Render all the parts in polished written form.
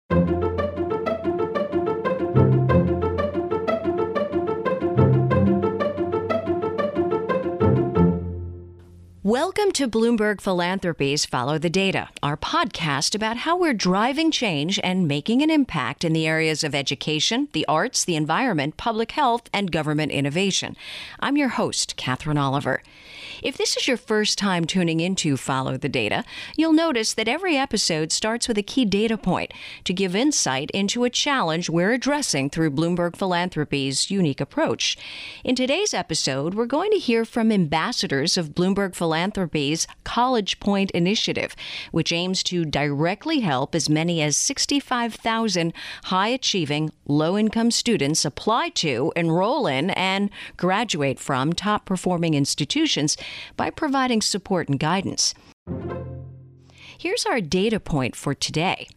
Welcome to Bloomberg Philanthropies Follow the Data, our podcast about how we're driving change and making an impact in the areas of education, the arts, the environment, public health, and government innovation. I'm your host, Catherine Oliver. If this is your first time tuning into Follow the Data, you'll notice that every episode starts with a key data point to give insight into a challenge we're addressing through Bloomberg Philanthropies' unique approach. In today's episode, we're going to hear from ambassadors of Bloomberg Philanthropies' College Point initiative, which aims to directly help as many as 65,000 high-achieving, low-income students apply to, enroll in, and graduate from top-performing institutions by providing support and guidance. Here's our data point for today.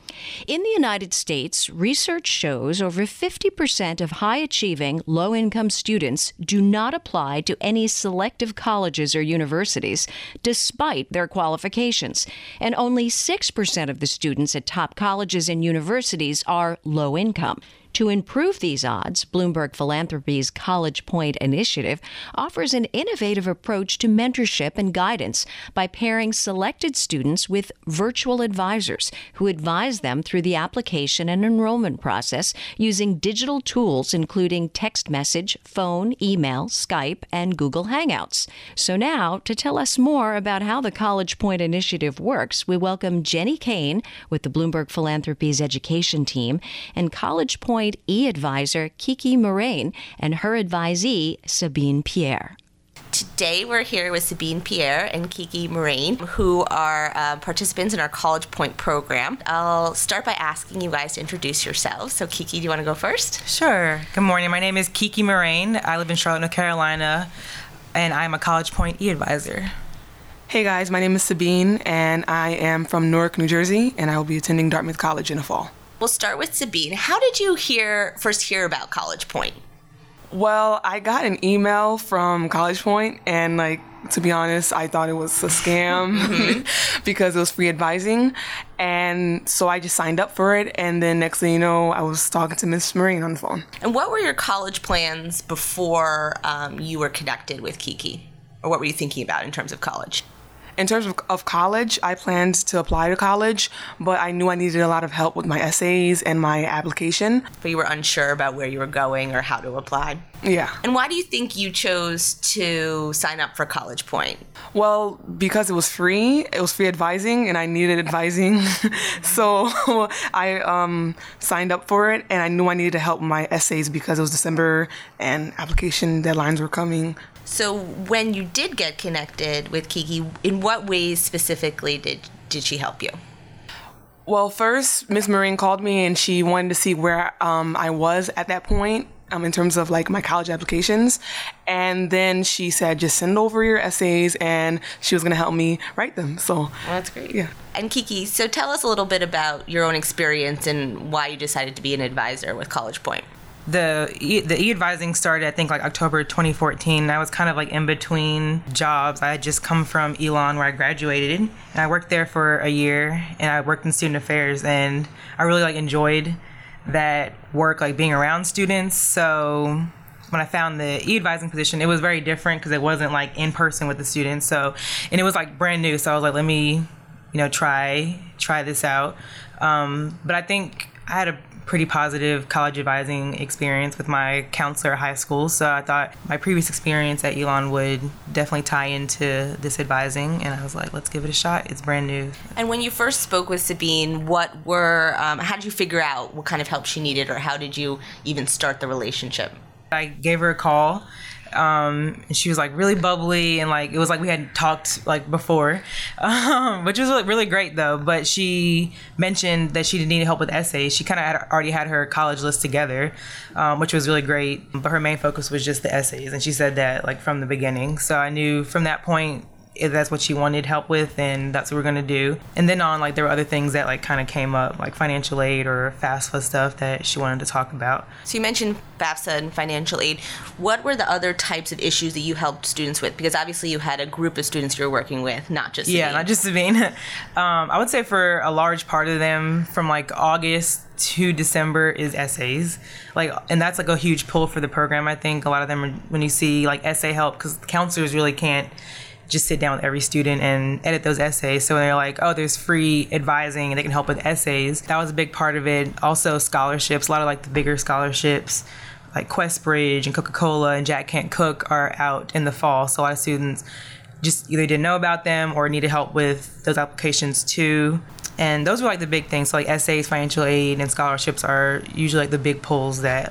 In the United States, research shows over 50% of high-achieving, low-income students do not apply to any selective colleges or universities, despite their qualifications, and only 6% of the students at top colleges and universities are low-income. To improve these odds, Bloomberg Philanthropies' College Point initiative offers an innovative approach to mentorship and guidance by pairing selected students with virtual advisors who advise them through the application and enrollment process using digital tools including text message, phone, email, Skype, and Google Hangouts. So now, to tell us more about how the College Point initiative works, we welcome Jenny Kane with the Bloomberg Philanthropies education team and College Point e-advisor Kiki Moraine and her advisee Sabine Pierre. Today we're here with Sabine Pierre and Kiki Moraine, who are participants in our College Point program. I'll start by asking you guys to introduce yourselves. So Kiki, do you want to go first? Sure. Good morning. My name is Kiki Moraine. I live in Charlotte, North Carolina, and I'm a College Point e-advisor. Hey guys, my name is Sabine, and I am from Newark, New Jersey, and I will be attending Dartmouth College in the fall. We'll start with Sabine. How did you first hear about College Point? Well, I got an email from College Point, and to be honest, I thought it was a scam because it was free advising. And so I just signed up for it, and then next thing you know, I was talking to Miss Moraine on the phone. And what were your college plans before you were connected with Kiki? Or what were you thinking about in terms of college? In terms of college, I planned to apply to college, but I knew I needed a lot of help with my essays and my application. But you were unsure about where you were going or how to apply? Yeah. And why do you think you chose to sign up for College Point? Well, because it was free advising, and I needed advising. So I signed up for it, and I knew I needed to help with my essays because it was December and application deadlines were coming. So when you did get connected with Kiki, in what ways specifically did she help you? Well, first, Ms. Moraine called me and she wanted to see where I was at that point in terms of my college applications. And then she said, just send over your essays, and she was going to help me write them. So well, that's great. Yeah. And Kiki, so tell us a little bit about your own experience and why you decided to be an advisor with College Point. The e-advising started, I think, October 2014. I was kind of in between jobs. I had just come from Elon, where I graduated, and I worked there for a year, and I worked in student affairs, and I really enjoyed that work, being around students. So when I found the e-advising position, it was very different because it wasn't in person with the students. So, and it was brand new. So I was let me, try this out. But I think I had a pretty positive college advising experience with my counselor at high school. So I thought my previous experience at Elon would definitely tie into this advising. And I was let's give it a shot. It's brand new. And when you first spoke with Sabine, how did you figure out what kind of help she needed, or how did you even start the relationship? I gave her a call. And she was really bubbly, and it was we had talked before, which was really great though. But she mentioned that she needed help with essays. She kind of already had her college list together, which was really great. But her main focus was just the essays, and she said that from the beginning. So I knew from that point if that's what she wanted help with, and that's what we're going to do. And then on, like, there were other things that, like, kind of came up, like financial aid or FAFSA stuff that she wanted to talk about. So you mentioned FAFSA and financial aid. What were the other types of issues that you helped students with? Because obviously you had a group of students you were working with, not just Sabine. Yeah, not just Sabine. I would say for a large part of them, from like August to December, is essays. Like, and that's like a huge pull for the program. I think a lot of them are, when you see like essay help, because counselors really can't just sit down with every student and edit those essays. So when they're like, oh, there's free advising and they can help with essays, that was a big part of it. Also scholarships, a lot of like the bigger scholarships, like Questbridge and Coca-Cola and Jack Can't Cook are out in the fall. So a lot of students just either didn't know about them or needed help with those applications too. And those were like the big things. So like essays, financial aid, and scholarships are usually like the big pulls that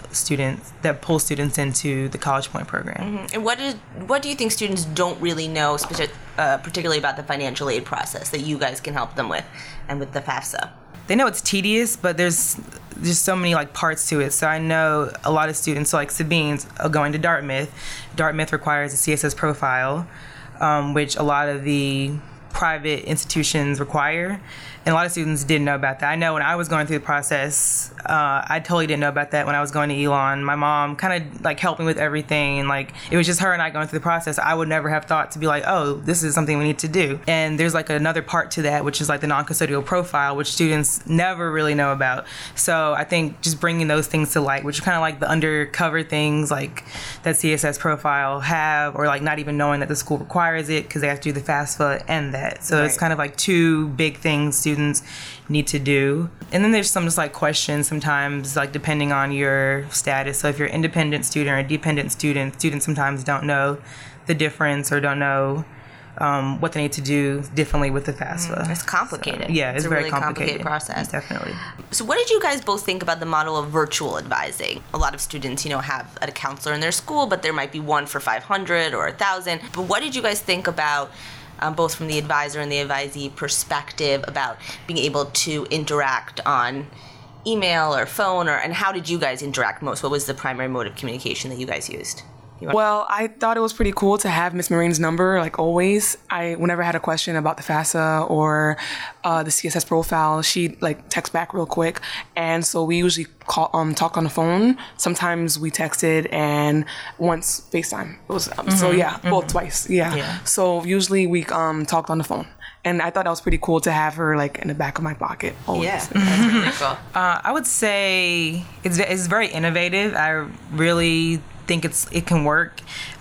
pull students into the College Point program. Mm-hmm. And what do you think students don't really know, particularly about the financial aid process that you guys can help them with, and with the FAFSA? They know it's tedious, but there's so many like parts to it. So I know a lot of students, so like Sabine's going to Dartmouth. Dartmouth requires a CSS profile, which a lot of the private institutions require. And a lot of students didn't know about that. I know when I was going through the process, I totally didn't know about that when I was going to Elon. My mom kind of like helped me with everything. And like, it was just her and I going through the process. I would never have thought to be like, oh, this is something we need to do. And there's like another part to that, which is like the non-custodial profile, which students never really know about. So I think just bringing those things to light, which are kind of like the undercover things like that CSS profile have, or like not even knowing that the school requires it because they have to do the FAFSA and that. So right. It's kind of like two big things students need to do. And then there's some just like questions sometimes, like depending on your status. So if you're an independent student or a dependent student, students sometimes don't know the difference or don't know what they need to do differently with the FAFSA. It's complicated. So, yeah, it's a very really complicated process. Definitely. So what did you guys both think about the model of virtual advising? A lot of students, have a counselor in their school, but there might be one for 500 or 1,000. But what did you guys think about both from the advisor and the advisee perspective about being able to interact on email or phone, and how did you guys interact most? What was the primary mode of communication that you guys used? Well, I thought it was pretty cool to have Miss Moraine's number, like always. Whenever I had a question about the FAFSA or the CSS profile, she'd like text back real quick. And so we usually talked on the phone. Sometimes we texted, and once FaceTime. It was so yeah, well, twice. Yeah. So usually we talked on the phone. And I thought that was pretty cool to have her like in the back of my pocket always. Yeah, that's really cool. I would say it's very innovative. I really think it can work,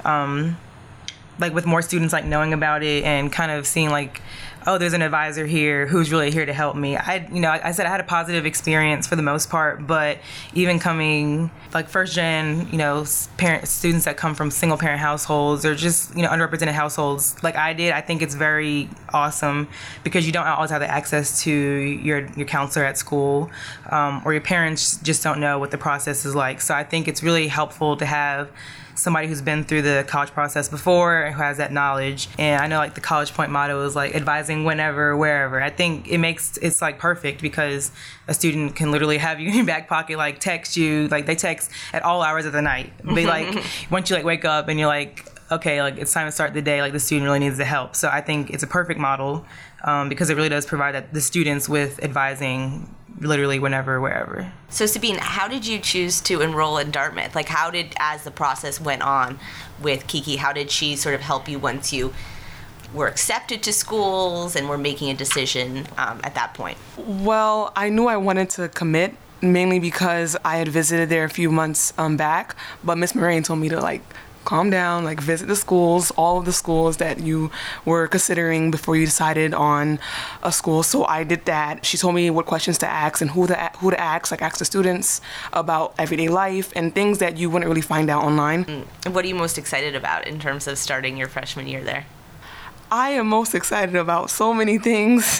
like with more students like knowing about it and kind of seeing like, oh, there's an advisor here who's really here to help me. I said I had a positive experience for the most part, but even coming like first gen, students that come from single parent households or just, underrepresented households like I did, I think it's very awesome because you don't always have the access to your counselor at school, or your parents just don't know what the process is like. So I think it's really helpful to have somebody who's been through the college process before and who has that knowledge. And I know like the College Point motto is like advising whenever, wherever. I think it's like perfect because a student can literally have you in your back pocket, like text you, like they text at all hours of the night. They like, once you like wake up and you're like, okay, like it's time to start the day, like the student really needs the help. So I think it's a perfect model because it really does provide the students with advising literally whenever, wherever. So Sabine, how did you choose to enroll in Dartmouth? Like as the process went on with Kiki, how did she sort of help you once you were accepted to schools and were making a decision at that point? Well, I knew I wanted to commit mainly because I had visited there a few months back, but Miss Moraine told me to like calm down, like visit the schools, all of the schools that you were considering before you decided on a school. So I did that. She told me what questions to ask and who to ask, like ask the students about everyday life and things that you wouldn't really find out online. And what are you most excited about in terms of starting your freshman year there? I am most excited about so many things.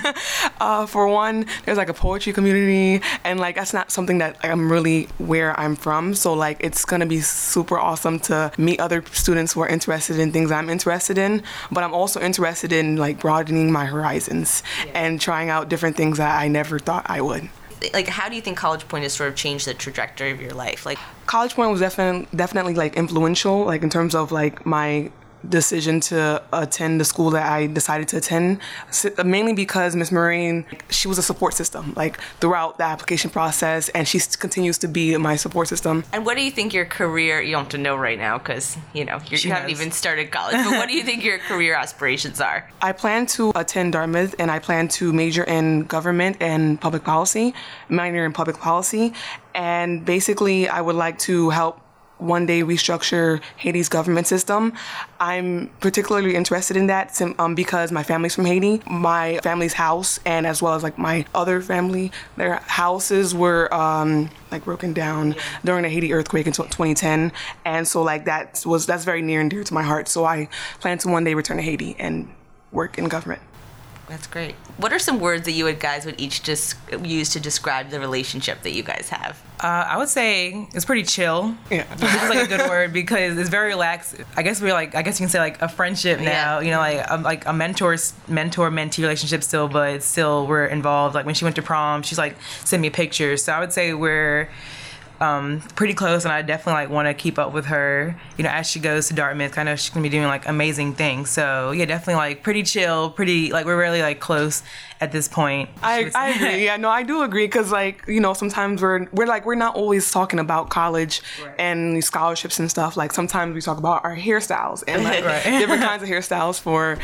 For one, there's like a poetry community, and like that's not something that I'm really where I'm from. So like it's gonna be super awesome to meet other students who are interested in things I'm interested in. But I'm also interested in like broadening my horizons and trying out different things that I never thought I would. Like, how do you think College Point has sort of changed the trajectory of your life? Like, College Point was definitely like influential, like in terms of like my decision to attend the school that I decided to attend, mainly because Miss Moraine, she was a support system, like throughout the application process, and she continues to be my support system. And what do you think your career, you don't have to know right now because, you haven't even started college, but what do you think your career aspirations are? I plan to attend Dartmouth, and I plan to major in government and public policy, minor in public policy, and basically I would like to help one day restructure Haiti's government system. I'm particularly interested in that because my family's from Haiti. My family's house, and as well as like my other family, their houses were like broken down during the Haiti earthquake in 2010, and so like that's very near and dear to my heart. So I plan to one day return to Haiti and work in government. That's great. What are some words that you guys would each just use to describe the relationship that you guys have? I would say it's pretty chill. Yeah. Which is like a good word because it's very relaxed. I guess you can say like a friendship now, like a mentor-mentee relationship still, but still we're involved. Like when she went to prom, she's like sent me pictures. So I would say we're pretty close, and I definitely like want to keep up with her, as she goes to Dartmouth. I know she's gonna be doing like amazing things. So yeah, definitely like pretty chill, pretty like we're really like close at this point. I agree. Yeah, no, I do agree because like sometimes we're not always talking about college and scholarships and stuff. Like sometimes we talk about our hairstyles and like different kinds of hairstyles for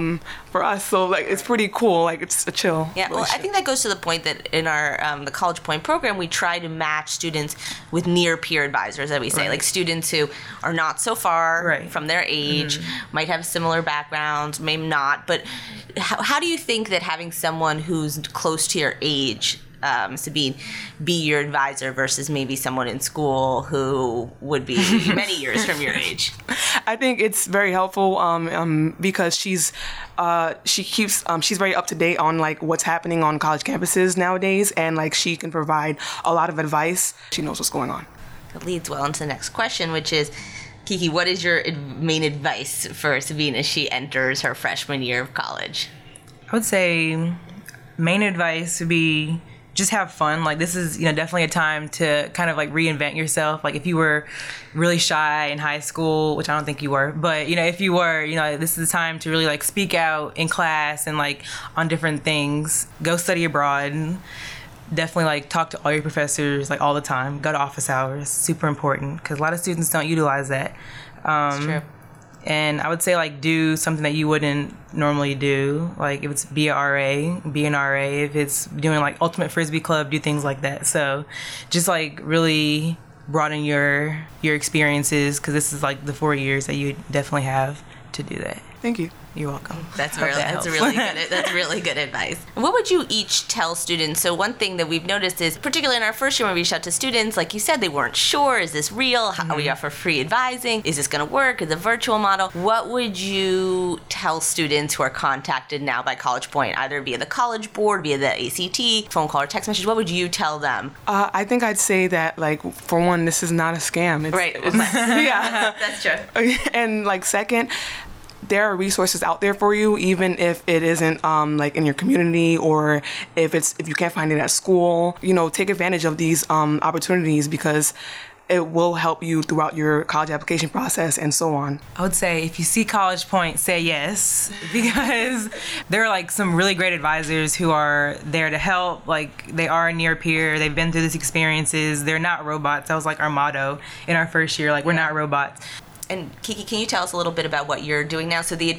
us. So like it's pretty cool. Like it's a chill. Yeah, well, I think that goes to the point that in our the College Point program, we try to match students with near peer advisors, that we say, like students who are not so far from their age, might have similar backgrounds, maybe not. But how do you think that having someone who's close to your age, Sabine, be your advisor versus maybe someone in school who would be many years from your age? I think it's very helpful because she's very up to date on like what's happening on college campuses nowadays, and like she can provide a lot of advice. She knows what's going on. It leads well into the next question, which is, Kiki, what is your main advice for Sabine as she enters her freshman year of college? I would say main advice would be just have fun. Like this is, definitely a time to kind of like reinvent yourself. Like if you were really shy in high school, which I don't think you were, but if you were, this is the time to really like speak out in class and like on different things. Go study abroad. Definitely like talk to all your professors like all the time. Go to office hours. Super important because a lot of students don't utilize that. That's true. And I would say like do something that you wouldn't normally do. Like if it's be an RA. If it's doing like Ultimate Frisbee Club, do things like that. So just like really broaden your experiences because this is like the 4 years that you definitely have to do that. Thank you. You're welcome. That's really good advice. What would you each tell students? So one thing that we've noticed is, particularly in our first year when we reached out to students, like you said, they weren't sure, is this real? How we offer free advising? Is this going to work? Is it a virtual model? What would you tell students who are contacted now by College Point, either via the college board, via the ACT, phone call or text message? What would you tell them? I think I'd say that, like, for one, this is not a scam. Yeah, that's true. And like second, there are resources out there for you, even if it isn't like in your community or if you can't find it at school. Take advantage of these opportunities because it will help you throughout your college application process and so on. I would say if you see College Point, say yes, because there are like some really great advisors who are there to help. Like they are near peer, they've been through these experiences. They're not robots. That was like our motto in our first year. Like we're not robots. And Kiki, can you tell us a little bit about what you're doing now? So the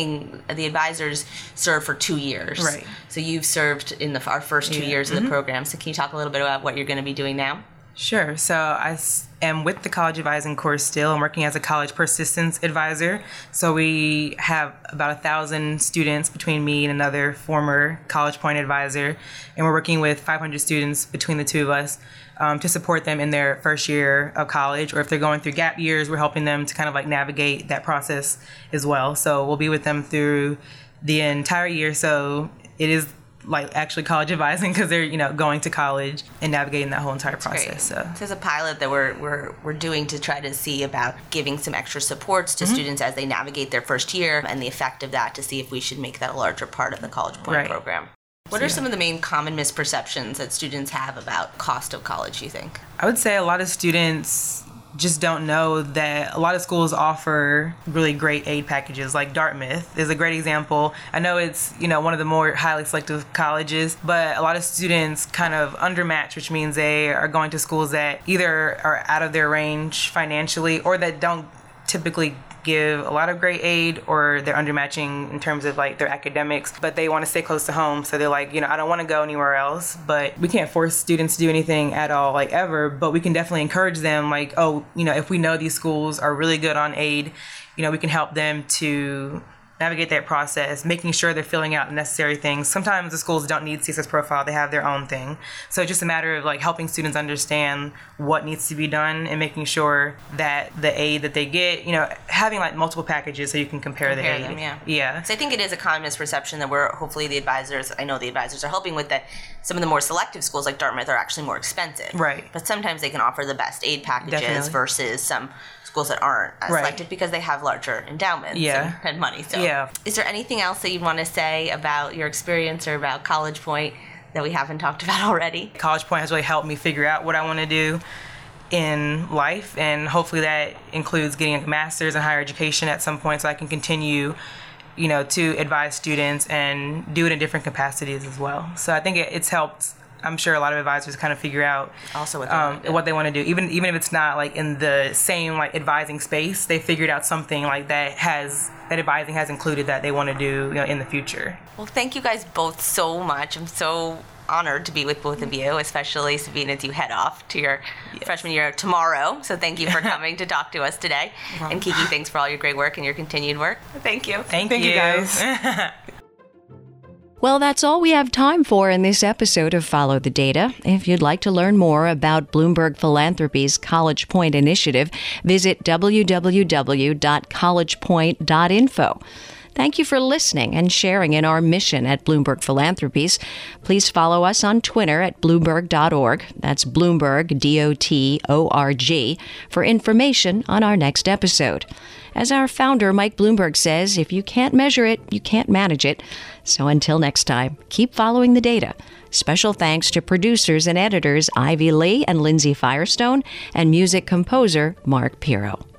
advisors serve for 2 years. Right. So you've served in our first 2 years of the program. So can you talk a little bit about what you're going to be doing now? Sure. So I am with the college advising course still. I'm working as a college persistence advisor. So we have about 1,000 students between me and another former College Point advisor. And we're working with 500 students between the two of us to support them in their first year of college. Or if they're going through gap years, we're helping them to kind of like navigate that process as well. So we'll be with them through the entire year. So it is like actually college advising because they're going to college and navigating that whole entire process. So there's a pilot that we're doing to try to see about giving some extra supports to students as they navigate their first year and the effect of that to see if we should make that a larger part of the College Point program. What are some of the main common misperceptions that students have about cost of college, you think? I would say a lot of students just don't know that a lot of schools offer really great aid packages. Like Dartmouth is a great example. I know it's, one of the more highly selective colleges, but a lot of students kind of undermatch, which means they are going to schools that either are out of their range financially or that don't typically give a lot of great aid, or they're undermatching in terms of like their academics, but they want to stay close to home. So they're like, I don't want to go anywhere else, but we can't force students to do anything at all, like ever, but we can definitely encourage them like, if we know these schools are really good on aid, we can help them to navigate that process, making sure they're filling out the necessary things. Sometimes the schools don't need CSS profile, they have their own thing. So it's just a matter of like helping students understand what needs to be done and making sure that the aid that they get, having like multiple packages so you can compare the aid. Them, yeah. So I think it is a common misperception that hopefully the advisors are helping with, that some of the more selective schools like Dartmouth are actually more expensive. Right. But sometimes they can offer the best aid packages Definitely. Versus some schools that aren't as Right. selective because they have larger endowments and money. So is there anything else that you'd want to say about your experience or about College Point that we haven't talked about already? College Point has really helped me figure out what I want to do in life, and hopefully that includes getting a master's in higher education at some point so I can continue to advise students and do it in different capacities as well. So I think it's helped, I'm sure, a lot of advisors kind of figure out also what they want to do. Even if it's not like in the same like advising space, they figured out something like that advising has included that they want to do in the future. Well, thank you guys both so much. I'm so honored to be with both of you, especially Sabine as you head off to your freshman year tomorrow. So thank you for coming to talk to us today. And Kiki, thanks for all your great work and your continued work. Thank you. Thank you guys. Well, that's all we have time for in this episode of Follow the Data. If you'd like to learn more about Bloomberg Philanthropy's College Point initiative, visit www.collegepoint.info. Thank you for listening and sharing in our mission at Bloomberg Philanthropies. Please follow us on Twitter at Bloomberg.org. That's Bloomberg, DOTORG, for information on our next episode. As our founder, Mike Bloomberg, says, if you can't measure it, you can't manage it. So until next time, keep following the data. Special thanks to producers and editors Ivy Lee and Lindsay Firestone, and music composer Mark Pirro.